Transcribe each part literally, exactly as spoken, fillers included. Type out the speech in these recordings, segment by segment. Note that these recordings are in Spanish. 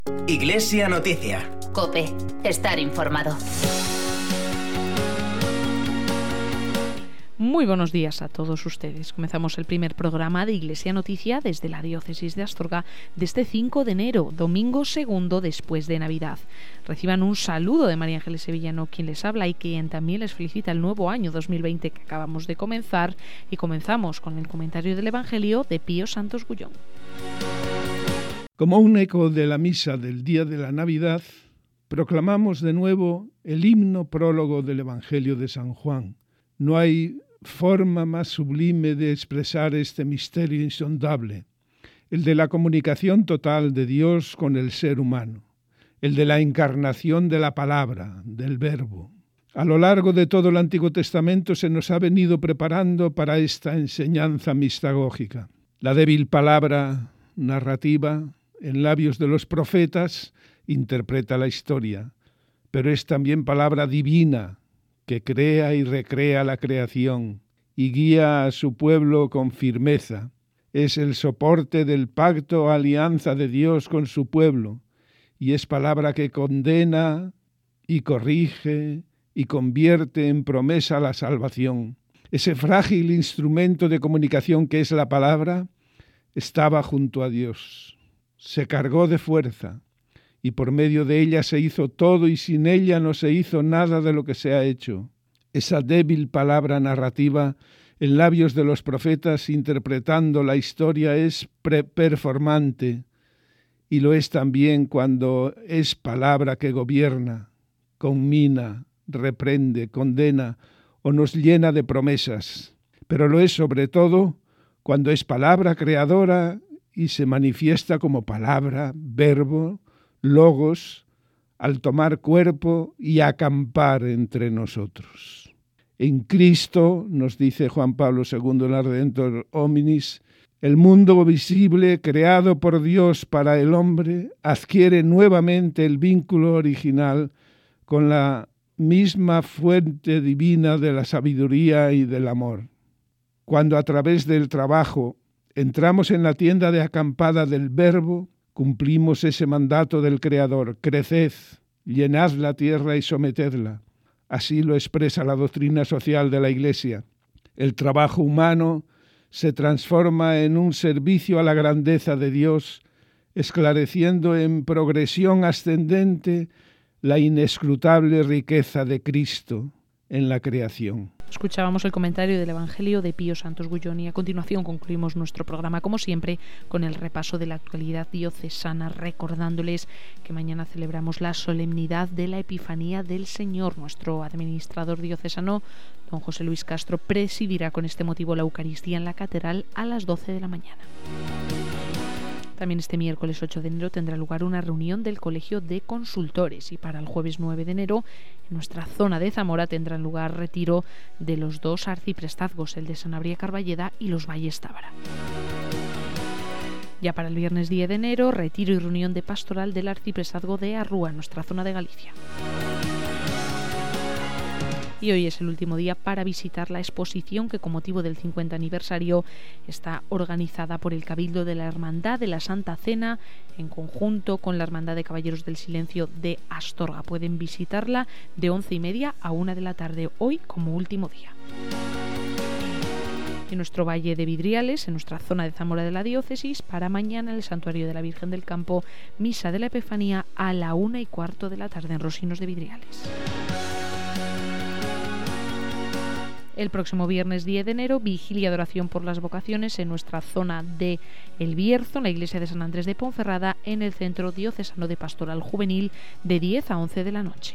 Iglesia Noticia. COPE. Estar informado. Muy buenos días a todos ustedes. Comenzamos el primer programa de Iglesia Noticia desde la Diócesis de Astorga de este cinco de enero, domingo segundo después de Navidad. Reciban un saludo de María Ángeles Sevillano, quien les habla y quien también les felicita el nuevo año dos mil veinte que acabamos de comenzar, y comenzamos con el comentario del Evangelio de Pío Santos Gullón. Como un eco de la misa del día de la Navidad, proclamamos de nuevo el himno prólogo del Evangelio de San Juan. No hay forma más sublime de expresar este misterio insondable, el de la comunicación total de Dios con el ser humano, el de la encarnación de la palabra, del verbo. A lo largo de todo el Antiguo Testamento se nos ha venido preparando para esta enseñanza mistagógica. La débil palabra narrativa en labios de los profetas interpreta la historia, pero es también palabra divina que crea y recrea la creación y guía a su pueblo con firmeza. Es el soporte del pacto o alianza de Dios con su pueblo, y es palabra que condena y corrige y convierte en promesa la salvación. Ese frágil instrumento de comunicación que es la palabra estaba junto a Dios. Se cargó de fuerza, y por medio de ella se hizo todo, y sin ella no se hizo nada de lo que se ha hecho. Esa débil palabra narrativa en labios de los profetas interpretando la historia es performante, y lo es también cuando es palabra que gobierna, conmina, reprende, condena o nos llena de promesas. Pero lo es sobre todo cuando es palabra creadora y se manifiesta como palabra, verbo, logos, al tomar cuerpo y acampar entre nosotros. En Cristo, nos dice Juan Pablo segundo en la Redentor Hominis, el mundo visible creado por Dios para el hombre adquiere nuevamente el vínculo original con la misma fuente divina de la sabiduría y del amor. Cuando a través del trabajo entramos en la tienda de acampada del Verbo, cumplimos ese mandato del Creador: creced, llenad la tierra y sometedla. Así lo expresa la doctrina social de la Iglesia. El trabajo humano se transforma en un servicio a la grandeza de Dios, esclareciendo en progresión ascendente la inescrutable riqueza de Cristo en la creación. Escuchábamos el comentario del Evangelio de Pío Santos Gullón y a continuación concluimos nuestro programa, como siempre, con el repaso de la actualidad diocesana, recordándoles que mañana celebramos la solemnidad de la Epifanía del Señor. Nuestro administrador diocesano, don José Luis Castro, presidirá con este motivo la Eucaristía en la Catedral a las doce de la mañana. También este miércoles ocho de enero tendrá lugar una reunión del Colegio de Consultores, y para el jueves nueve de enero en nuestra zona de Zamora tendrá lugar retiro de los dos arciprestazgos, el de Sanabria Carballeda y los Valles Tábara. Ya para el viernes diez de enero, retiro y reunión de pastoral del arciprestazgo de Arrúa, en nuestra zona de Galicia. Y hoy es el último día para visitar la exposición que, con motivo del cincuenta aniversario, está organizada por el Cabildo de la Hermandad de la Santa Cena en conjunto con la Hermandad de Caballeros del Silencio de Astorga. Pueden visitarla de once y media a una de la tarde, hoy como último día. En nuestro Valle de Vidriales, en nuestra zona de Zamora de la Diócesis, para mañana el Santuario de la Virgen del Campo, misa de la Epifanía a la una y cuarto de la tarde en Rosinos de Vidriales. El próximo viernes diez de enero, vigilia de oración por las vocaciones en nuestra zona de El Bierzo, en la iglesia de San Andrés de Ponferrada, en el Centro Diocesano de Pastoral Juvenil, de diez a once de la noche.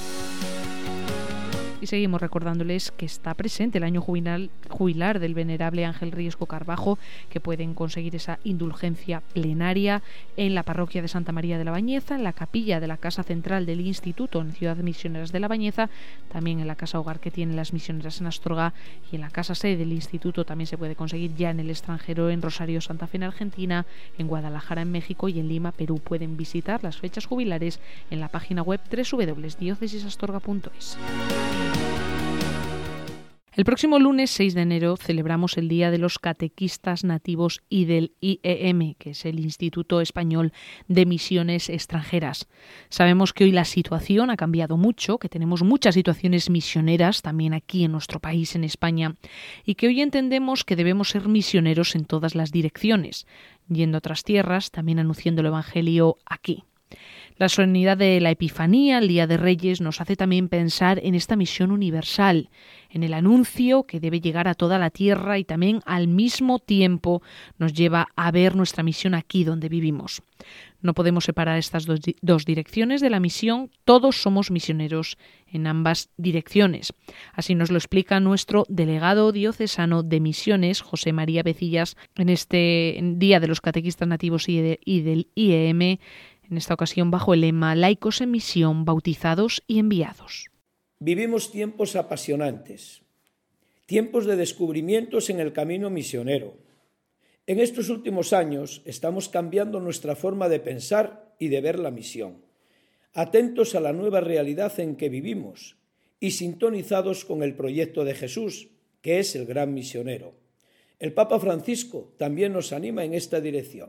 Y seguimos recordándoles que está presente el año jubilar, jubilar del venerable Ángel Riesco Carbajo, que pueden conseguir esa indulgencia plenaria en la parroquia de Santa María de la Bañeza, en la capilla de la Casa Central del Instituto en Ciudad Misioneras de la Bañeza, también en la Casa Hogar que tienen las misioneras en Astorga, y en la Casa Sede del Instituto también se puede conseguir ya en el extranjero, en Rosario Santa Fe en Argentina, en Guadalajara en México y en Lima, Perú. Pueden visitar las fechas jubilares en la página web doble u doble u doble u punto diócesis astorga punto es. El próximo lunes seis de enero celebramos el Día de los Catequistas Nativos y del I E M, que es el Instituto Español de Misiones Extranjeras. Sabemos que hoy la situación ha cambiado mucho, que tenemos muchas situaciones misioneras también aquí en nuestro país, en España, y que hoy entendemos que debemos ser misioneros en todas las direcciones, yendo a otras tierras, también anunciando el Evangelio aquí. La solemnidad de la Epifanía, el Día de Reyes, nos hace también pensar en esta misión universal, en el anuncio que debe llegar a toda la tierra y también al mismo tiempo nos lleva a ver nuestra misión aquí donde vivimos. No podemos separar estas dos, dos direcciones de la misión, todos somos misioneros en ambas direcciones. Así nos lo explica nuestro delegado diocesano de misiones, José María Becillas, en este Día de los Catequistas Nativos y, de, y del I E M, en esta ocasión bajo el lema Laicos en Misión, bautizados y enviados. Vivimos tiempos apasionantes, tiempos de descubrimientos en el camino misionero. En estos últimos años estamos cambiando nuestra forma de pensar y de ver la misión, atentos a la nueva realidad en que vivimos y sintonizados con el proyecto de Jesús, que es el gran misionero. El Papa Francisco también nos anima en esta dirección.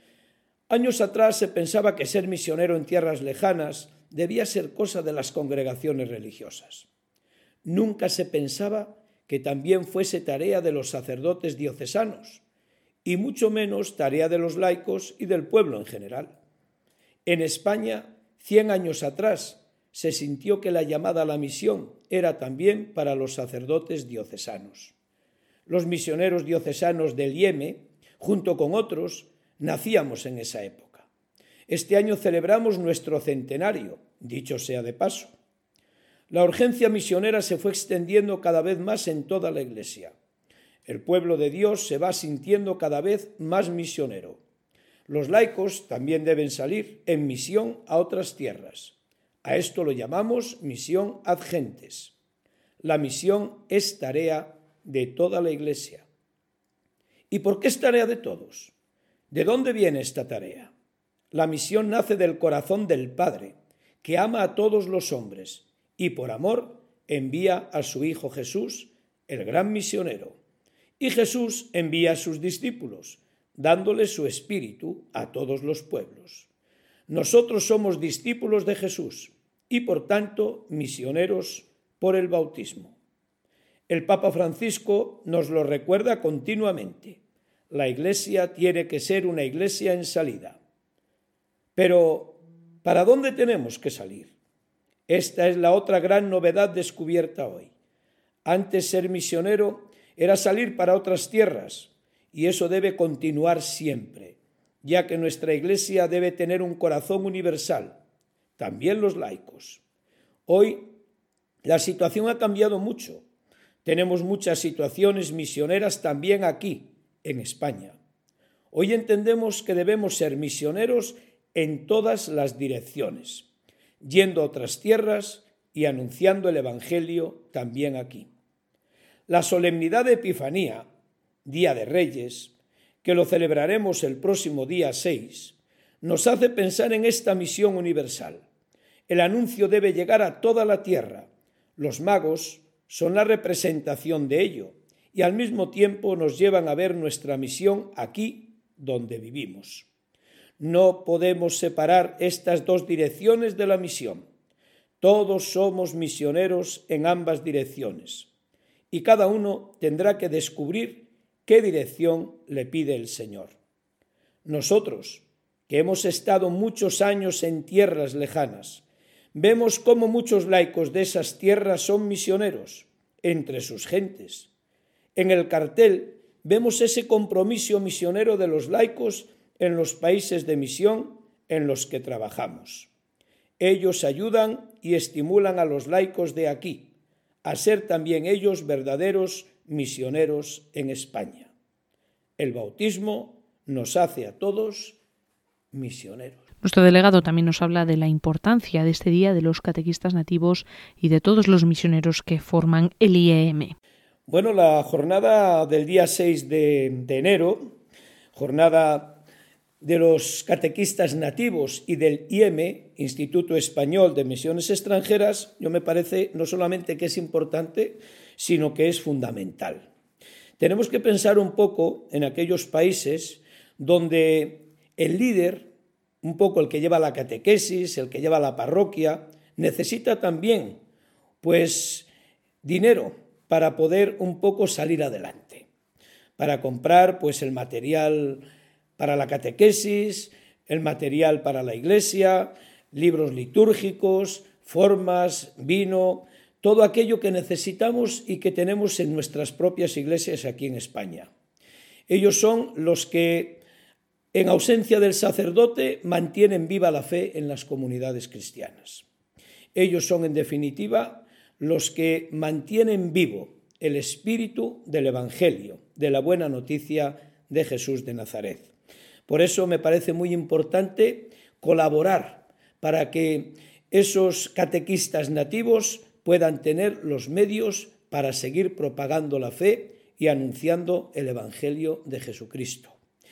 Años atrás se pensaba que ser misionero en tierras lejanas debía ser cosa de las congregaciones religiosas. Nunca se pensaba que también fuese tarea de los sacerdotes diocesanos, y mucho menos tarea de los laicos y del pueblo en general. En España, cien años atrás, se sintió que la llamada a la misión era también para los sacerdotes diocesanos. Los misioneros diocesanos del I E M, junto con otros, nacíamos en esa época. Este año celebramos nuestro centenario, dicho sea de paso. La urgencia misionera se fue extendiendo cada vez más en toda la Iglesia. El pueblo de Dios se va sintiendo cada vez más misionero. Los laicos también deben salir en misión a otras tierras. A esto lo llamamos misión ad gentes. La misión es tarea de toda la Iglesia. ¿Y por qué es tarea de todos? ¿De dónde viene esta tarea? La misión nace del corazón del Padre, que ama a todos los hombres y por amor envía a su Hijo Jesús, el gran misionero. Y Jesús envía a sus discípulos, dándoles su espíritu a todos los pueblos. Nosotros somos discípulos de Jesús y por tanto misioneros por el bautismo. El Papa Francisco nos lo recuerda continuamente. La Iglesia tiene que ser una Iglesia en salida. Pero, ¿para dónde tenemos que salir? Esta es la otra gran novedad descubierta hoy. Antes ser misionero era salir para otras tierras, y eso debe continuar siempre, ya que nuestra Iglesia debe tener un corazón universal, también los laicos. Hoy la situación ha cambiado mucho. Tenemos muchas situaciones misioneras también aquí, en España. Hoy entendemos que debemos ser misioneros en todas las direcciones, yendo a otras tierras y anunciando el Evangelio también aquí. La solemnidad de Epifanía, Día de Reyes, que lo celebraremos el próximo día seis, nos hace pensar en esta misión universal. El anuncio debe llegar a toda la tierra. Los magos son la representación de ello, y al mismo tiempo nos llevan a ver nuestra misión aquí donde vivimos. No podemos separar estas dos direcciones de la misión. Todos somos misioneros en ambas direcciones y cada uno tendrá que descubrir qué dirección le pide el Señor. Nosotros, que hemos estado muchos años en tierras lejanas, vemos cómo muchos laicos de esas tierras son misioneros entre sus gentes. En el cartel vemos ese compromiso misionero de los laicos en los países de misión en los que trabajamos. Ellos ayudan y estimulan a los laicos de aquí a ser también ellos verdaderos misioneros en España. El bautismo nos hace a todos misioneros. Nuestro delegado también nos habla de la importancia de este día de los catequistas nativos y de todos los misioneros que forman el I E M. Bueno, la jornada del día seis de, de enero, jornada de los catequistas nativos y del I E M, Instituto Español de Misiones Extranjeras, yo me parece no solamente que es importante, sino que es fundamental. Tenemos que pensar un poco en aquellos países donde el líder, un poco el que lleva la catequesis, el que lleva la parroquia, necesita también, pues, dinero para poder un poco salir adelante, para comprar, pues, el material para la catequesis, el material para la iglesia, libros litúrgicos, formas, vino, todo aquello que necesitamos y que tenemos en nuestras propias iglesias aquí en España. Ellos son los que, en ausencia del sacerdote, mantienen viva la fe en las comunidades cristianas. Ellos son, en definitiva, los que mantienen vivo el espíritu del Evangelio, de la buena noticia de Jesús de Nazaret. Por eso me parece muy importante colaborar para que esos catequistas nativos puedan tener los medios para seguir propagando la fe y anunciando el Evangelio de Jesucristo.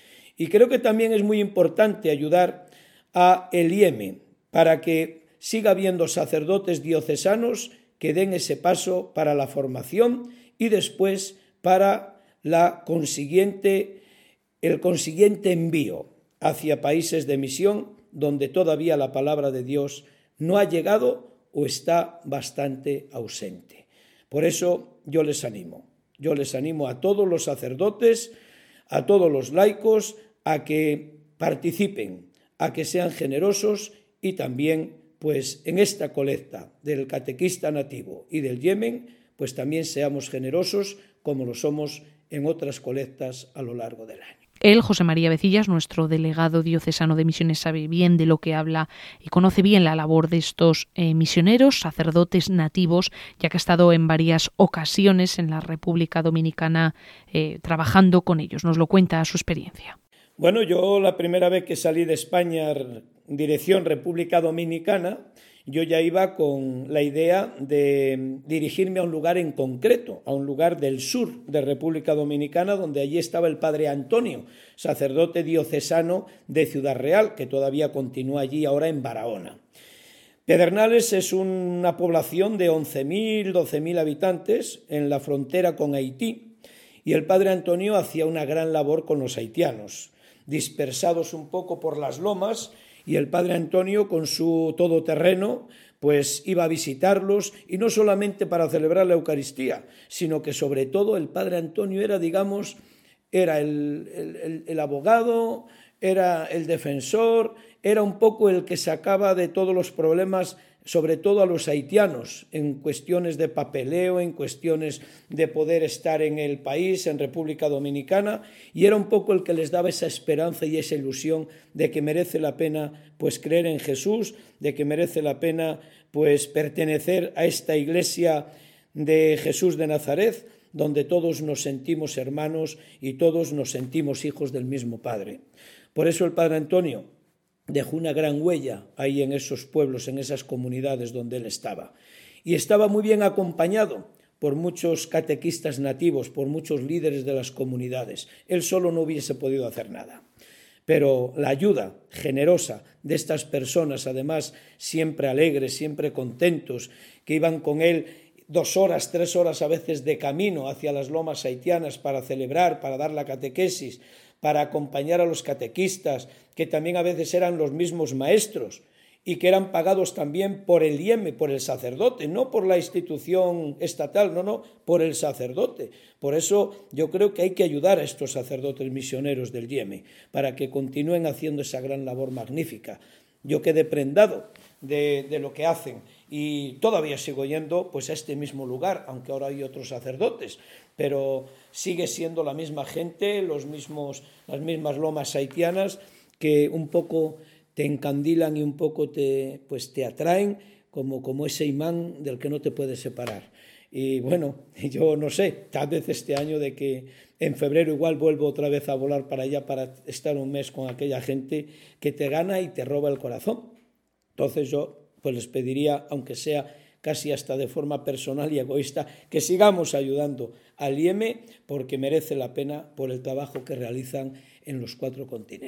Y creo que también es muy importante ayudar a el I E M E para que siga habiendo sacerdotes diocesanos que den ese paso para la formación y después para la consiguiente, el consiguiente envío hacia países de misión donde todavía la palabra de Dios no ha llegado o está bastante ausente. Por eso yo les animo, yo les animo a todos los sacerdotes, a todos los laicos, a que participen, a que sean generosos y también, pues, en esta colecta del catequista nativo y del Yemen, pues también seamos generosos como lo somos en otras colectas a lo largo del año. Él, José María Vecillas, nuestro delegado diocesano de misiones, sabe bien de lo que habla y conoce bien la labor de estos eh, misioneros, sacerdotes nativos, ya que ha estado en varias ocasiones en la República Dominicana eh, trabajando con ellos. Nos lo cuenta su experiencia. Bueno, yo la primera vez que salí de España en dirección República Dominicana, yo ya iba con la idea de dirigirme a un lugar en concreto, a un lugar del sur de República Dominicana, donde allí estaba el padre Antonio, sacerdote diocesano de Ciudad Real, que todavía continúa allí ahora en Barahona. Pedernales es una población de once mil, doce mil habitantes en la frontera con Haití, y el padre Antonio hacía una gran labor con los haitianos, dispersados un poco por las lomas, y el padre Antonio, con su todoterreno, pues iba a visitarlos, y no solamente para celebrar la Eucaristía, sino que sobre todo el padre Antonio era, digamos, era el, el, el abogado, era el defensor, era un poco el que sacaba de todos los problemas, sobre todo a los haitianos, en cuestiones de papeleo, en cuestiones de poder estar en el país, en República Dominicana, y era un poco el que les daba esa esperanza y esa ilusión de que merece la pena, pues, creer en Jesús, de que merece la pena, pues, pertenecer a esta iglesia de Jesús de Nazaret, donde todos nos sentimos hermanos y todos nos sentimos hijos del mismo Padre. Por eso el padre Antonio dejó una gran huella ahí en esos pueblos, en esas comunidades donde él estaba. Y estaba muy bien acompañado por muchos catequistas nativos, por muchos líderes de las comunidades. Él solo no hubiese podido hacer nada. Pero la ayuda generosa de estas personas, además siempre alegres, siempre contentos, que iban con él dos horas, tres horas a veces de camino hacia las lomas haitianas para celebrar, para dar la catequesis, para acompañar a los catequistas, que también a veces eran los mismos maestros y que eran pagados también por el I E M E, por el sacerdote, no por la institución estatal, no, no, por el sacerdote. Por eso yo creo que hay que ayudar a estos sacerdotes misioneros del I E M E para que continúen haciendo esa gran labor magnífica. Yo quedé prendado de, de lo que hacen y todavía sigo yendo, pues, a este mismo lugar, aunque ahora hay otros sacerdotes, pero sigue siendo la misma gente, los mismos, las mismas lomas haitianas que un poco te encandilan y un poco te, pues, te atraen como, como ese imán del que no te puedes separar. Y bueno, yo no sé, tal vez este año de que en febrero igual vuelvo otra vez a volar para allá para estar un mes con aquella gente que te gana y te roba el corazón. Entonces yo pues les pediría, aunque sea casi hasta de forma personal y egoísta, que sigamos ayudando al I E M E porque merece la pena por el trabajo que realizan en los cuatro continentes.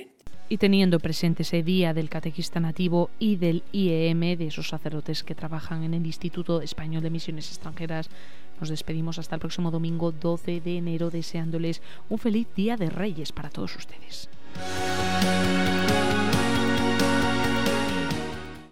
Y teniendo presente ese día del catequista nativo y del I E M, de esos sacerdotes que trabajan en el Instituto Español de Misiones Extranjeras, nos despedimos hasta el próximo domingo doce de enero, deseándoles un feliz Día de Reyes para todos ustedes.